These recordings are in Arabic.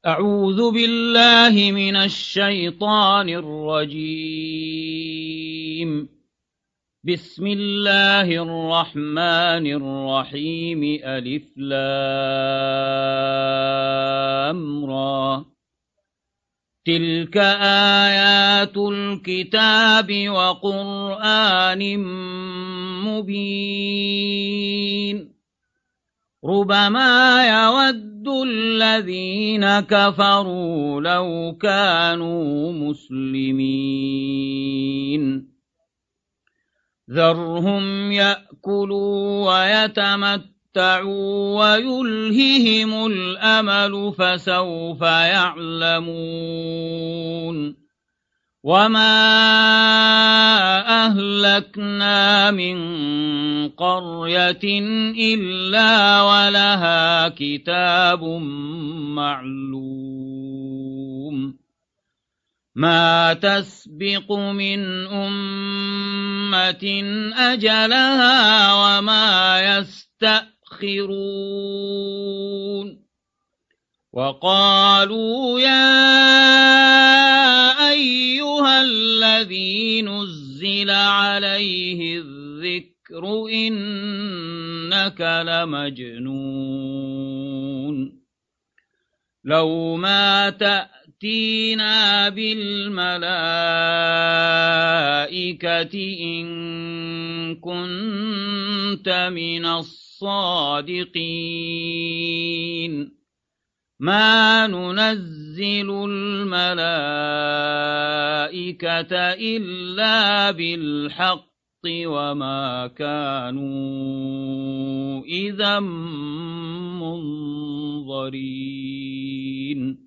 أعوذ بالله من الشيطان الرجيم. بسم الله الرحمن الرحيم. ألف لام را. تلك آيات الكتاب وقرآن مبين. ربما يود الذين كفروا لو كانوا مسلمين. ذرهم يأكلوا ويتمتعوا ويلههم الأمل فسوف يعلمون. وما أهلكنا من قرية إلا ولها كتاب معلوم. ما تسبق من أمة أجلها وما يستأخرون. وقالوا يا أيها الذي نزل عليه الذكر إنك لمجنون. لو ما تأتينا بالملائكة إن كنت من الصادقين. ما ننزل الملائكة إلا بالحق وما كانوا إذا منظرين.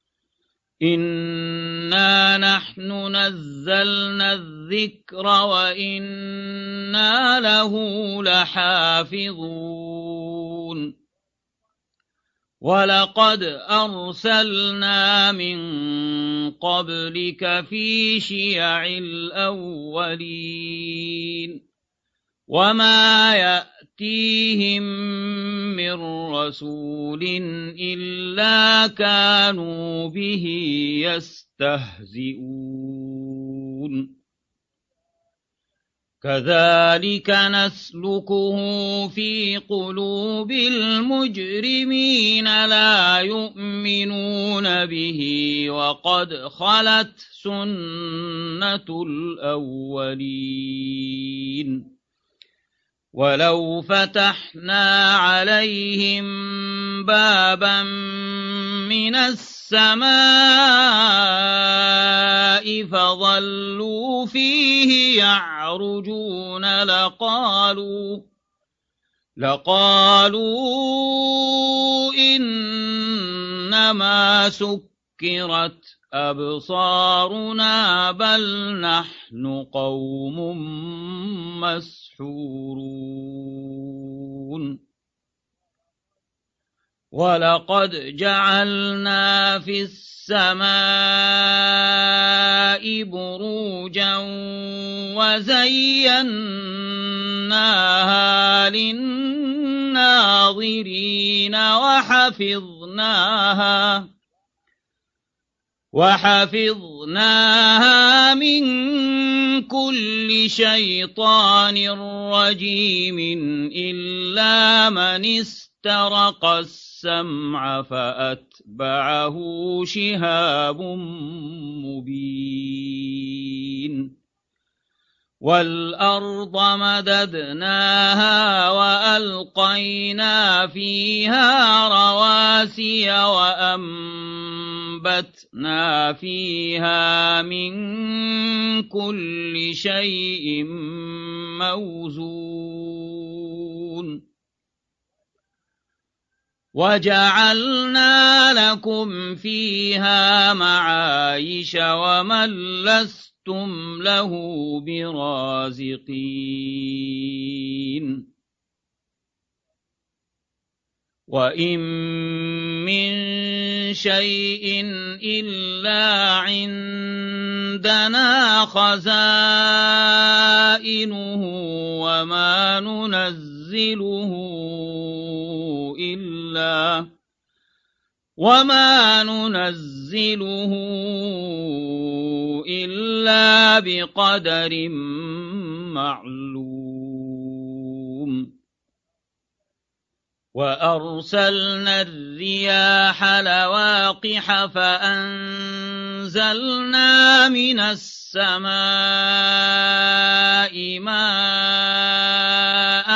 إنا نحن نزلنا الذكر وإنا له لحافظون. ولقد أرسلنا من قبلك في شيع الأولين. وما يأتيهم من رسول إلا كانوا به يستهزئون. كذلك نسلكه في قلوب المجرمين لا يؤمنون به وقد خلت سنة الأولين. ولو فتحنا عليهم بابا من السماء فظلوا فيه يعرجون لقالوا إنما سكرت أبصارنا بل نحن قوم مسحورون. ولقد جعلنا في السماء بروجا وزيناها للناظرين وحفظناها من كل شيطان رجيم إلا من استرق السمع فأتبعه شهاب مبين. والأرض مددناها وألقينا فيها رواسي وأنبتنا فيها من كل شيء موزون. وجعلنا لكم فيها معايش ومن لستم له برازقين. وإن من شيء إلا عندنا خزائنه وما ننزله وما ننزله إلا بقدر معلوم وأرسلنا الرياح لواقح فأنزلنا من السماء ماء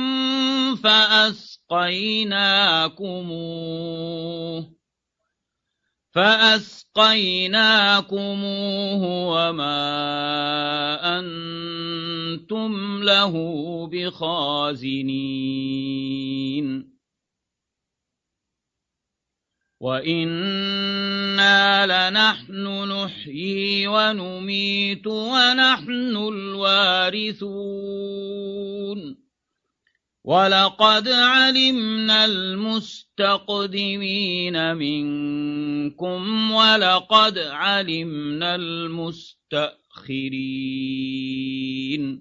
فأسقيناكموه وما أنتم له بخازنين وإنا لنحن نحيي ونميت ونحن الوارثون ولقد علمنا المستقدمين منكم ولقد علمنا المستأخرين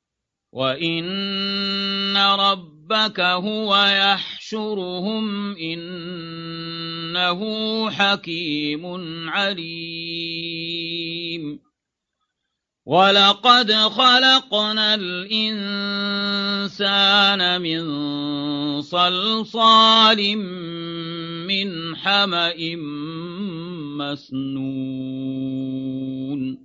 وإن ربك هو يحشرهم إنه حكيم عليم ولقد خلقنا الإنسان من صلصال من حمأ مسنون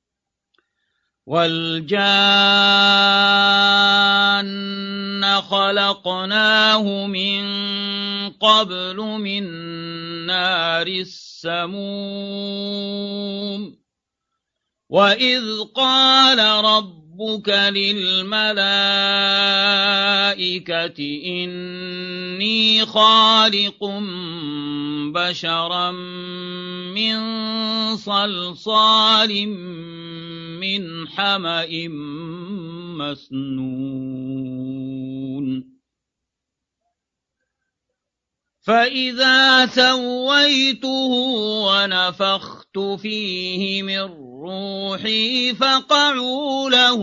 والجان خلقناه من قبل من نار السموم وإذ قال ربك للملائكة إني خالق بشرا من صلصال من حمأ مسنون فإذا سويته ونفخت فيه من روحي فقعوا له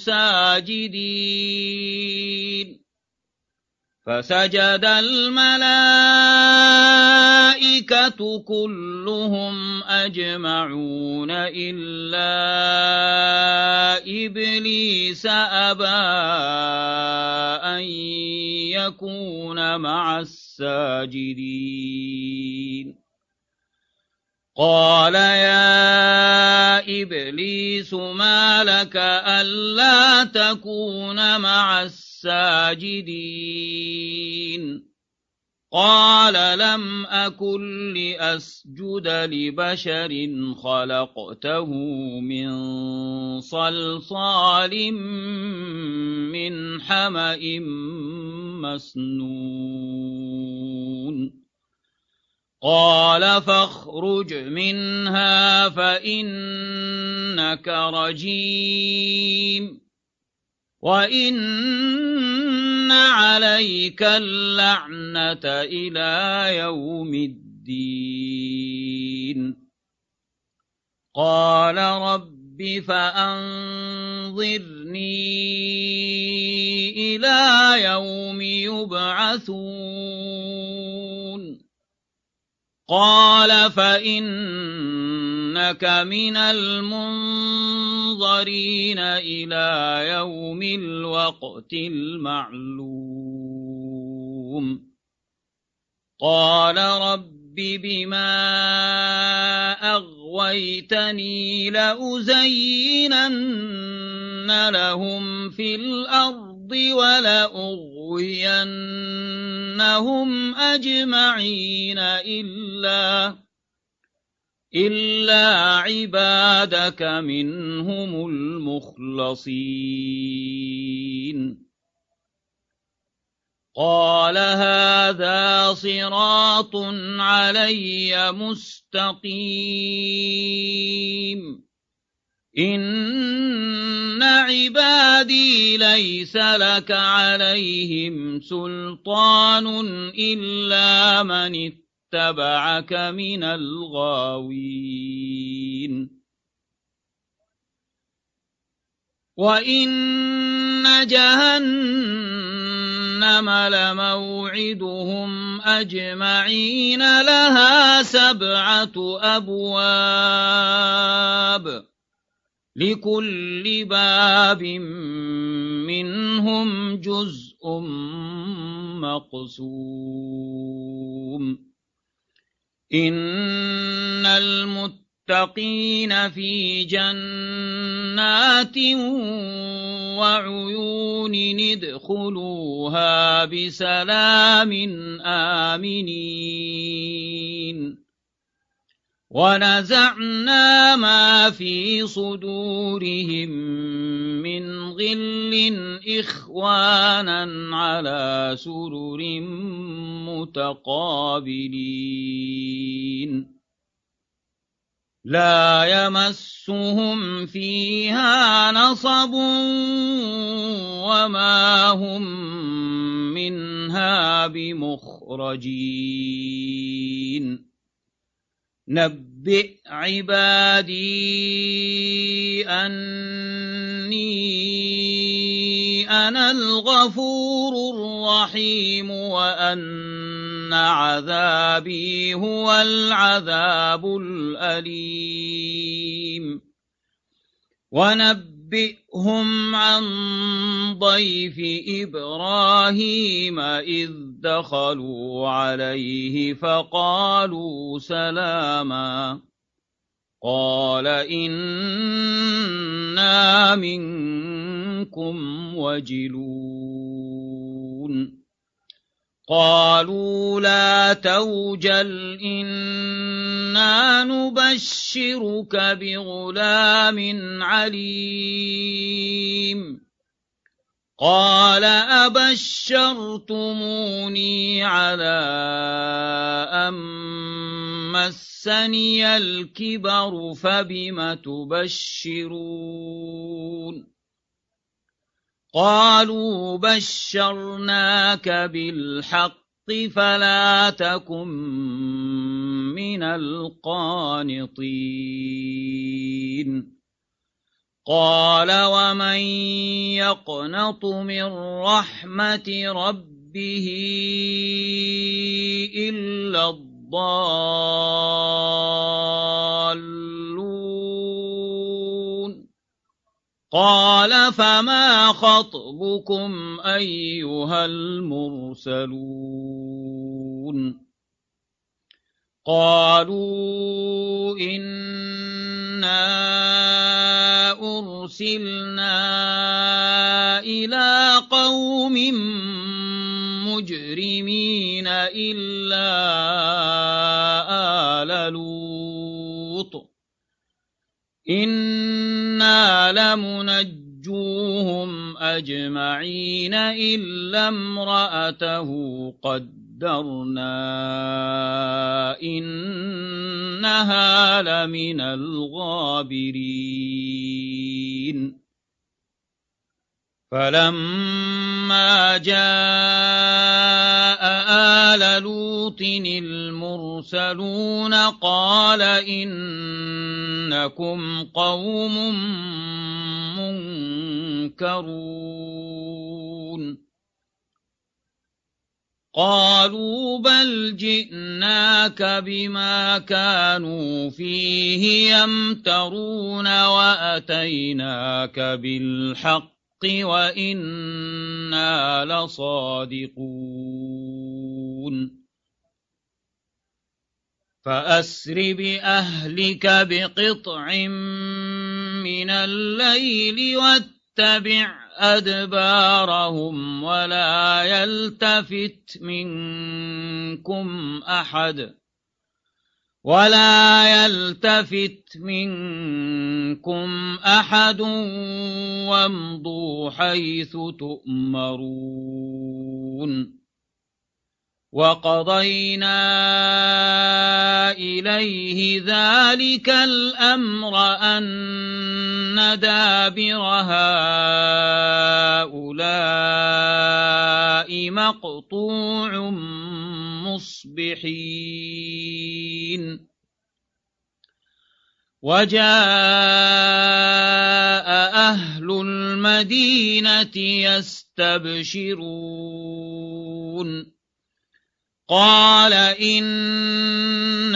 ساجدين فسجد الملائكة كلهم أجمعون إلا إبليس أبى أن يكون مع الساجدين قال يا إبليس ما لك ألا تكون مع الساجدين قال لم أكن لأسجد لبشر خلقته من صلصال من حمأ مسنون قال فاخرج منها فإنك رجيم وإن عليك اللعنة إلى يوم الدين قال رب فأنظرني إلى يوم يبعثون قال فإنك من المنظرين إلى يوم الوقت المعلوم قال رب بما أغويتني لأزينن لهم في الأرض ولأغوينهم أجمعين إلا عبادك منهم المخلصين قال هذا صراط علي مستقيم إن عبادي ليس لك عليهم سلطان إلا من اتبعك من الغاوين وإن جهنم جهنم لموعدهم أجمعين لها 7 أبواب لكل باب منهم جزء مقسوم إن المتقين في جنات وعيون ادخلوها بسلام آمنين ونزعنا ما في صدورهم من غل إخوانا على سرر متقابلين لا يمسهم فيها نصب وما هم منها بمخرجين نبئ عبادي أني أنا الغفور الرحيم وأن عذابي هو العذاب الأليم ونبئهم عن ضيف إبراهيم إذ دخلوا عليه فقالوا سلاما قال إنا منكم وجلون قالوا لا توجل إنا نبشرك بغلام عليم قال أبشرتموني على أن مسني الكبر فبم تبشرون قالوا بشرناك بالحق فلا تكن من القانطين قال ومن يقنط من رحمة ربه إلا الضالون قال فما خطبكم أيها المرسلون قالوا إنا أرسلنا إلى قوم مجرمين إلا آل لوط إنا لمنجوهم أجمعين إلا امرأته قدرنا إنها لمن الغابرين فلما جاء آل لوط المرسلون قال إنكم قوم منكرون قالوا بل جئناك بما كانوا فيه يمترون وأتيناك بالحق وإنا لصادقون فأسر بأهلك بقطع من الليل واتبع أدبارهم ولا يلتفت منكم أحد وامضوا حيث تؤمرون وقضينا إليه ذلك الأمر أن دابر هؤلاء مقطوع مصبحين وجاء أهل المدينة يستبشرون قال إن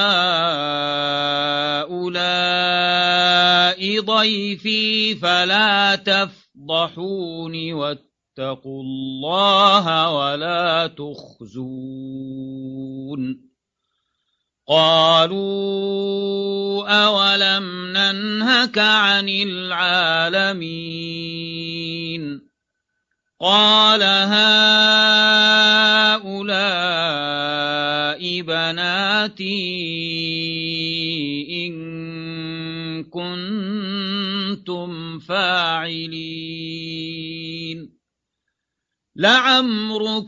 هؤلاء ضيفي فلا تفضحون واتقوا الله ولا تخزون قالوا أولم ننهك عن العالمين قال هؤلاء بناتي إن كنتم فاعلين لعمرك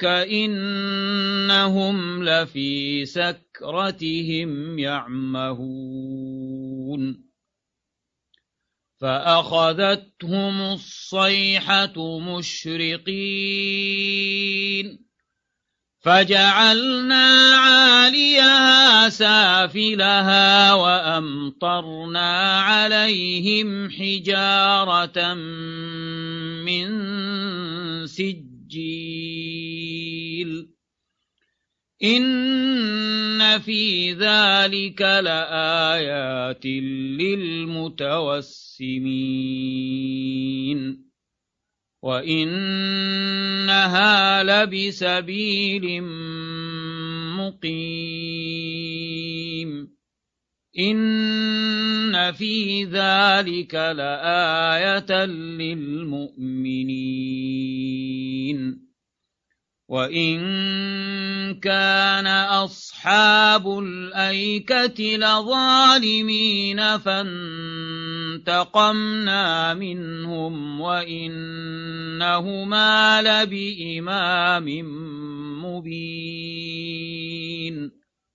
إنهم لفي سكرتهم يعمهون فأخذتهم الصيحة مشرقين فجعلنا عاليها سافلها وأمطرنا عليهم حجارة من سجيل إن في ذلك لآيات للمتوسمين وإنها لبسبيل مقيم إن في ذلك لآية للمؤمنين وإن كان أصحاب الأيكة لظالمين فانتقمنا منهم وإنهما لبإمام مبين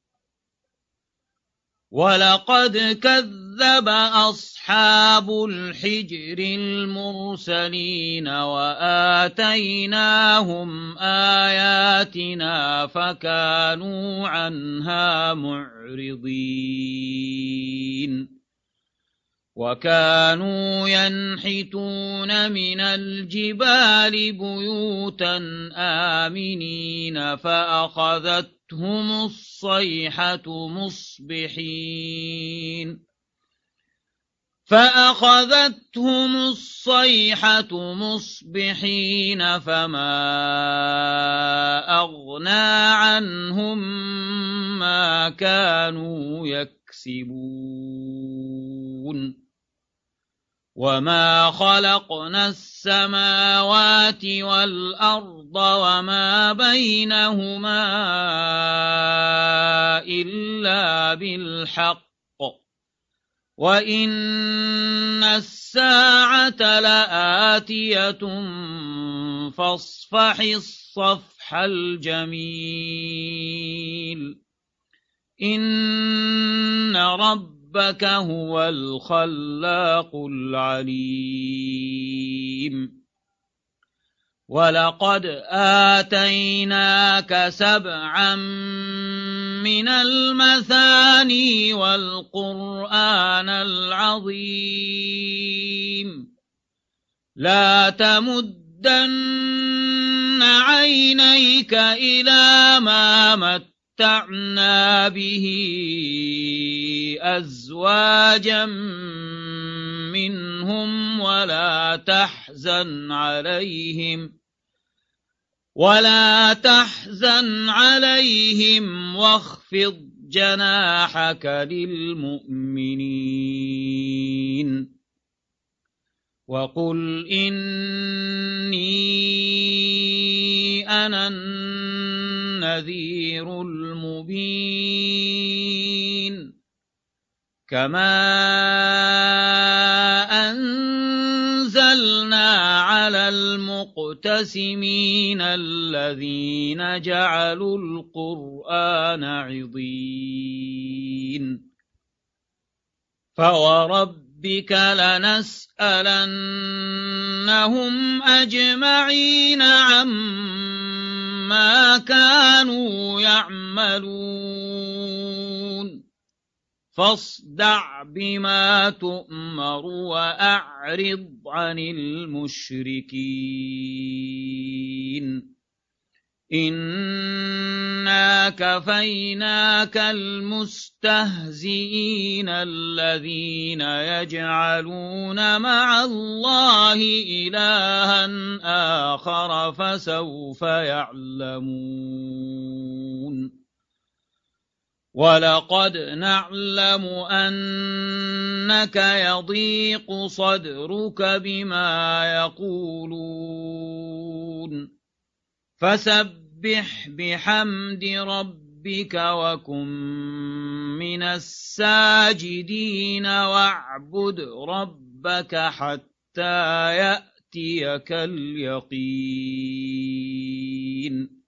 ولقد كذب أصحاب الحجر المرسلين وآتيناهم آياتنا فكانوا عنها معرضين وكانوا ينحتون من الجبال بيوتا آمنين فأخذتهم الصيحة مصبحين فما أغنى عنهم ما كانوا يكسبون وما خلقنا السماوات والأرض وما بينهما إلا بالحق وإن الساعة لآتية فاصفح الصفح الجميل إن ربك هو الخلاق العليم ولقد آتيناك 7 من المثاني والقرآن العظيم لا تمدن عينيك إلى ما متعنا به أزواجا منهم ولا تحزن عليهم واخفض جناحك للمؤمنين وقل إني أنا النذير المبين كما أنزلنا على المقتسمين الذين جعلوا القرآن عضين فوربك لنسألنهم أجمعين عما كانوا يعملون فاصدع بما تؤمر وأعرض عن المشركين إنا كفيناك المستهزئين الذين يجعلون مع الله إلها آخر فسوف يعلمون ولقد نعلم أنك يضيق صدرك بما يقولون فسبح بحمد ربك وكن من الساجدين واعبد ربك حتى يأتيك اليقين